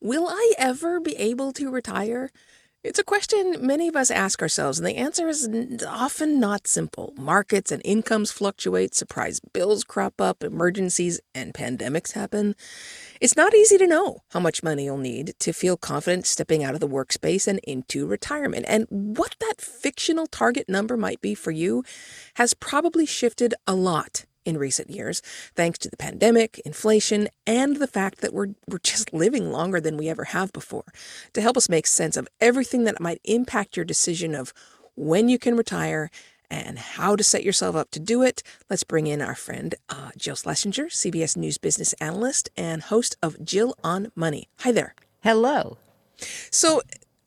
Will I ever be able to retire? It's a question many of us ask ourselves, and the answer is often not simple. Markets and incomes fluctuate, surprise bills crop up, emergencies and pandemics happen. It's not easy to know how much money you'll need to feel confident stepping out of the workspace and into retirement. And what that fictional target number might be for you has probably shifted a lot in recent years, thanks to the pandemic, inflation, and the fact that we're just living longer than we ever have before. To help us make sense of everything that might impact your decision of when you can retire and how to set yourself up to do it, let's bring in our friend Jill Schlesinger, CBS News business analyst and host of Jill on Money. Hi there. Hello. So,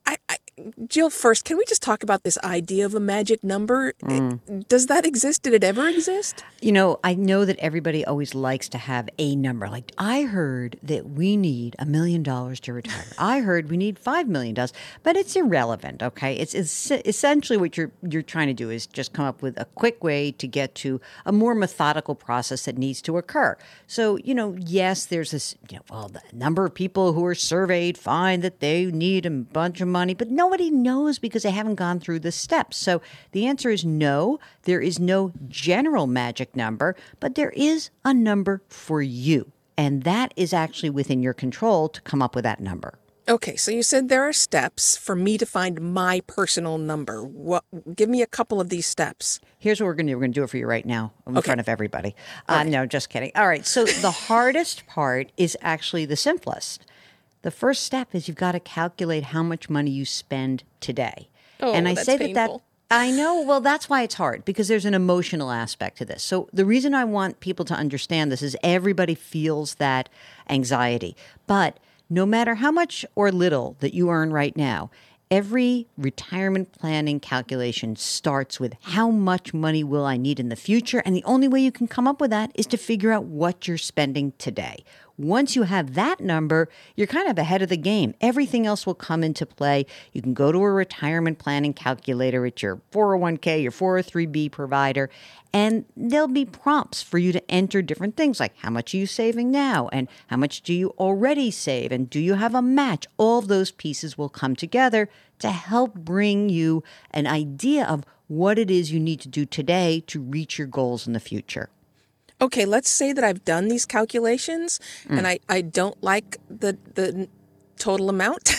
Jill, first, can we just talk about this idea of a magic number? Does that exist? Did it ever exist? You know, I know that everybody always likes to have a number. Like, I heard that we need $1 million to retire. I heard we need $5 million, but it's irrelevant, okay? It's essentially what you're trying to do is just come up with a quick way to get to a more methodical process that needs to occur. So, yes, there's this, the number of people who are surveyed find that they need a bunch of money, but nobody knows because they haven't gone through the steps. So the answer is no, there is no general magic number, but there is a number for you. And that is actually within your control to come up with that number. Okay, so you said there are steps for me to find my personal number. Give me a couple of these steps. Here's what we're going to do. We're going to do it for you right now in front of everybody. Right. No, just kidding. All right, so the hardest part is actually the simplest. The first step is you've got to calculate how much money you spend today. Oh, and I that's say painful. I know. Well, that's why it's hard, because there's an emotional aspect to this. So the reason I want people to understand this is everybody feels that anxiety. But no matter how much or little that you earn right now, every retirement planning calculation starts with how much money will I need in the future? And the only way you can come up with that is to figure out what you're spending today. Once you have that number, you're kind of ahead of the game. Everything else will come into play. You can go to a retirement planning calculator at your 401k, your 403b provider, and there'll be prompts for you to enter different things like how much are you saving now and how much do you already save and do you have a match? All of those pieces will come together to help bring you an idea of what it is you need to do today to reach your goals in the future. Okay, let's say that I've done these calculations and I don't like the total amount.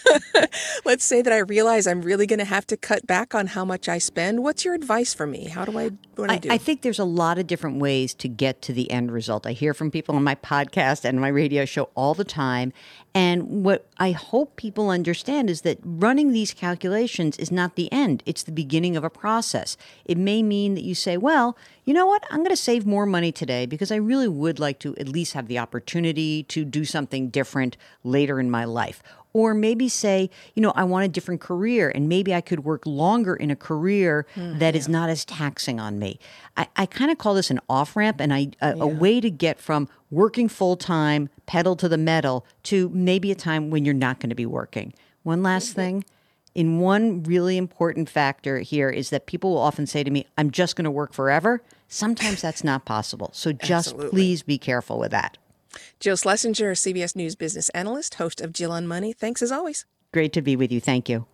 Let's say that I realize I'm really going to have to cut back on how much I spend. What's your advice for me? What do I do? I think there's a lot of different ways to get to the end result. I hear from people on my podcast and my radio show all the time. And what I hope people understand is that running these calculations is not the end. It's the beginning of a process. It may mean that you say, well, you know what? I'm going to save more money today because I really would like to at least have the opportunity to do something different later in my life. Or maybe say, I want a different career and maybe I could work longer in a career that is not as taxing on me. I kind of call this an off-ramp and a way to get from working full-time, pedal to the metal, to maybe a time when you're not going to be working. One last thing. In one really important factor here is that people will often say to me, I'm just going to work forever. Sometimes that's not possible. So just please be careful with that. Jill Schlesinger, CBS News business analyst, host of Jill on Money. Thanks as always. Great to be with you. Thank you.